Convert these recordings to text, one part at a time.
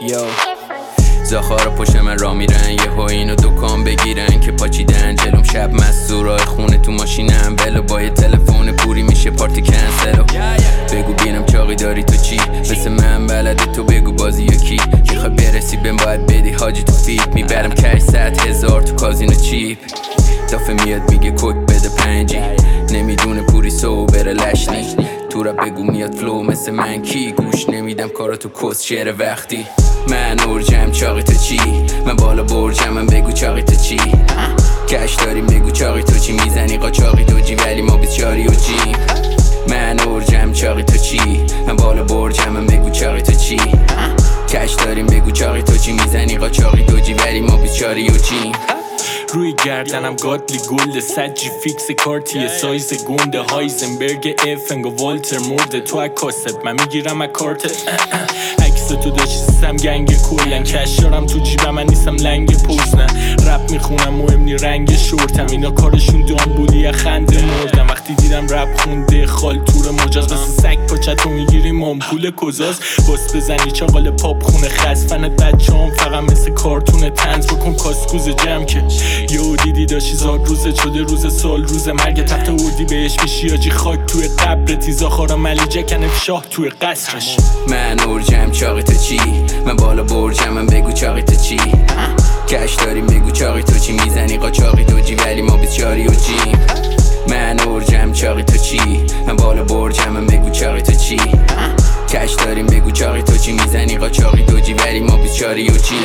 زاخارا پشت من را میرن یهو اینو دکان بگیرن که پاچیدن جلوم شب مستورای خونه تو ماشینم ولو با یه تلفن پوری میشه پارتی کنسلو بگو بینم چاقی داری تو چی مثل من بلده تو بگو بازی یکی میخوای برسی بهم باید بدی حاجی تو فیت میبرم کش 100,000 تو کازینو چیپ دافه میاد میگه کد بده 5 نمیدونه پوری سو بره لشنی تو را بگو میاد فلو مثل من کی گوش نمیدم کارا تو کس شعر وقتی من ارجم چاقی تو چی من بالا برجم من بگو چاقی تو چی کش داریم بگو چاقی تو چی میزنی قاچاقی تو جی ولی ما 24 و جی من ارجم چاقی تو چی من بالا برجم من بگو چاقی تو چی کش داریم بگو چاقی تو چی میزنی قاچاقی تو جی ولی ما 24 و جی روی گردنم گاتلی گلده سجی فیکس کارتیه سایز گونده هایزنبرگ افنگ و والتر مرده تو اکاسب من میگیرم اکارت عکس تو داشتی سیستم گنگ کلن کشارم تو جیبم من نیستم لنگ پوزنن رپ میخونم مهم نی رنگ شورتم اینا کارشون دام بودی خنده مردم وقتی دیدم رپ خونده خال تور مجاز بس سگ پاچتو میگیریم آمپول کزاز باس بزنی چاقال پاپ خونه خزفنت بچه هم فقط مثل کارتون تنز بکن کاسکوز جمع که یو دیدی داشتی زاد روزه شده روز سال روز مرگ تفت اردی بهش میشی آجی خاک توی قبرتی زاخارا ملیجه کنف شاه توی قصرش من ارجم چاقی تو چی من بالا برجم من بگو چاقی تو چی کش داریم بگو چاقی تو چی میزنی قاچاقی تو جی ولی ما 24 و جی من ارجم چاقی تو چی من بالا برجم من بگو چاقی تو چی کش داریم بگو چاقی تو چی میزنی قاچاقی تو جی ولی ما 24 و جی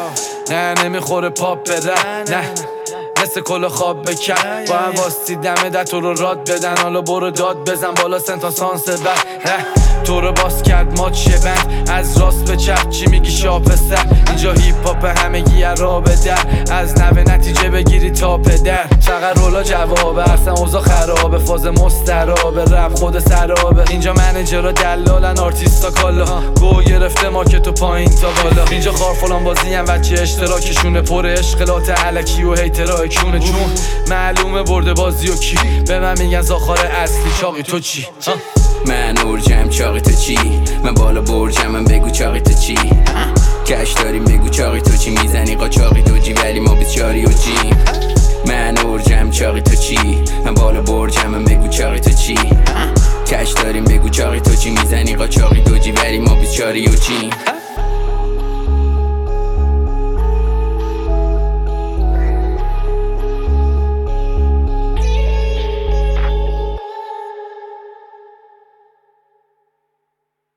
نه نمیخوره پاپ بده نه مثل کل خواب بکن با هم واستی دمه در تو رو راد بدن حالا برو داد بزن بالا سنتا سانس بر تو رو باز کرد مات شبند از راست به چپ چی میگی شاپسر اینجا هیپ هاپ همگی رابه در از نوه نتیجه بگیری تا پدر فقط رولا جوابه اصلا اوضاع خرابه فاز مسترابه رپ خود سرابه اینجا منیجر دلالن آرتیستا کالا گو گرفته مارکت و پایین تا بالا اینجا خار فلان بازی هم بچه اشتراکشونه پر اشغالات علکی و هیترها کونه جون معلومه برده بازی و کی به من میگن زاخار اصلی چاقی تو چی من ارجم چاقی تو چی من بالا برجم من بگو چاقی تو چی کش داریم بگو چاقی تو چی میزنی قاچاقی تو جی ولی ما 24 و جی من ارجم چاقی تو چی من بالا برجم من بگو چاقی تو چی کش داریم بگو چاقی تو چی میزنی قاچاقی تو جی ولی ما 24 و جی